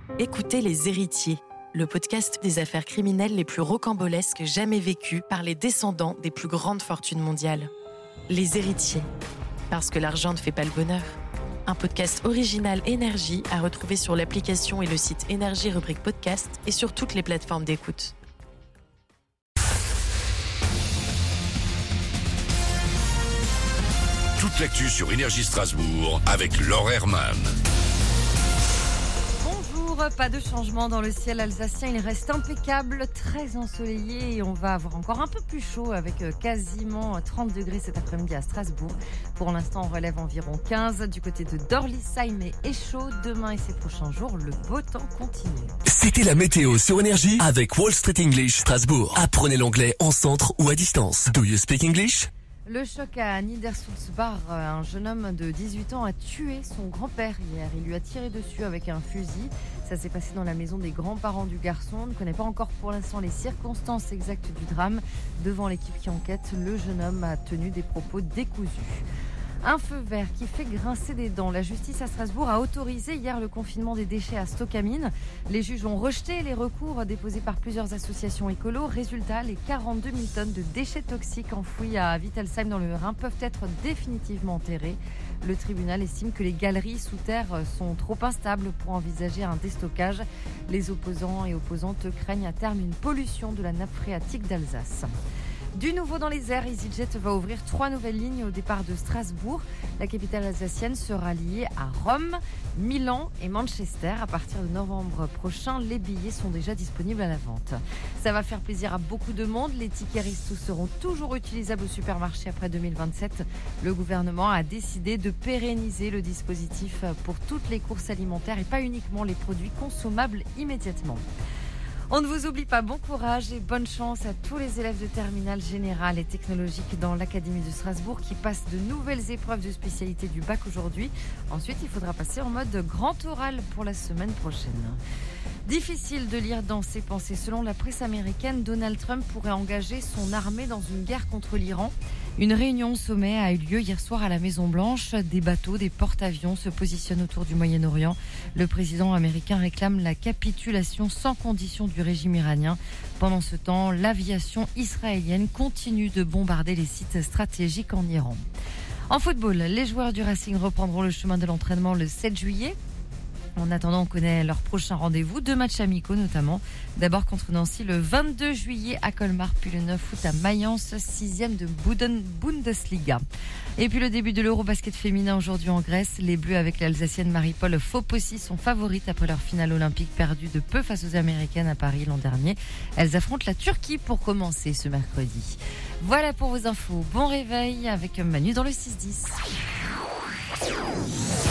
Écoutez Les Héritiers, le podcast des affaires criminelles les plus rocambolesques jamais vécues par les descendants des plus grandes fortunes mondiales. Les Héritiers, parce que l'argent ne fait pas le bonheur. Un podcast original Énergie à retrouver sur l'application et le site Énergie rubrique podcast et sur toutes les plateformes d'écoute. Toute l'actu sur Énergie Strasbourg avec Laure Herman. Bonjour, pas de changement dans le ciel alsacien, il reste impeccable, très ensoleillé et on va avoir encore un peu plus chaud avec quasiment 30 degrés cet après-midi à Strasbourg. Pour l'instant, on relève environ 15 du côté de Dorlisheim et Échaud. Demain et ces prochains jours, le beau temps continue. C'était la météo sur Énergie avec Wall Street English Strasbourg. Apprenez l'anglais en centre ou à distance. Do you speak English? Le choc à Niedersulzbach, un jeune homme de 18 ans a tué son grand-père hier. Il lui a tiré dessus avec un fusil. Ça s'est passé dans la maison des grands-parents du garçon. On ne connaît pas encore pour l'instant les circonstances exactes du drame. Devant l'équipe qui enquête, le jeune homme a tenu des propos décousus. Un feu vert qui fait grincer des dents. La justice à Strasbourg a autorisé hier le confinement des déchets à Stockamine. Les juges ont rejeté les recours déposés par plusieurs associations écolos. Résultat, les 42 000 tonnes de déchets toxiques enfouis à Wittelsheim dans le Rhin peuvent être définitivement enterrés. Le tribunal estime que les galeries sous terre sont trop instables pour envisager un déstockage. Les opposants et opposantes craignent à terme une pollution de la nappe phréatique d'Alsace. Du nouveau dans les airs, EasyJet va ouvrir 3 nouvelles lignes au départ de Strasbourg. La capitale alsacienne sera liée à Rome, Milan et Manchester. À partir de novembre prochain, les billets sont déjà disponibles à la vente. Ça va faire plaisir à beaucoup de monde. Les tickets Risto seront toujours utilisables au supermarché après 2027. Le gouvernement a décidé de pérenniser le dispositif pour toutes les courses alimentaires et pas uniquement les produits consommables immédiatement. On ne vous oublie pas, bon courage et bonne chance à tous les élèves de terminale générale et technologique dans l'Académie de Strasbourg qui passent de nouvelles épreuves de spécialité du bac aujourd'hui. Ensuite, il faudra passer en mode grand oral pour la semaine prochaine. Difficile de lire dans ses pensées. Selon la presse américaine, Donald Trump pourrait engager son armée dans une guerre contre l'Iran. Une réunion au sommet a eu lieu hier soir à la Maison-Blanche. Des bateaux, des porte-avions se positionnent autour du Moyen-Orient. Le président américain réclame la capitulation sans condition du régime iranien. Pendant ce temps, l'aviation israélienne continue de bombarder les sites stratégiques en Iran. En football, les joueurs du Racing reprendront le chemin de l'entraînement le 7 juillet. En attendant, on connaît leur prochain rendez-vous, 2 matchs amicaux notamment. D'abord contre Nancy le 22 juillet à Colmar, puis le 9 août à Mayence, 6e de Bundesliga. Et puis le début de l'Eurobasket féminin aujourd'hui en Grèce. Les Bleus avec l'Alsacienne Marie-Paul Fopossi sont favorites après leur finale olympique perdue de peu face aux Américaines à Paris l'an dernier. Elles affrontent la Turquie pour commencer ce mercredi. Voilà pour vos infos. Bon réveil avec Manu dans le 6-10.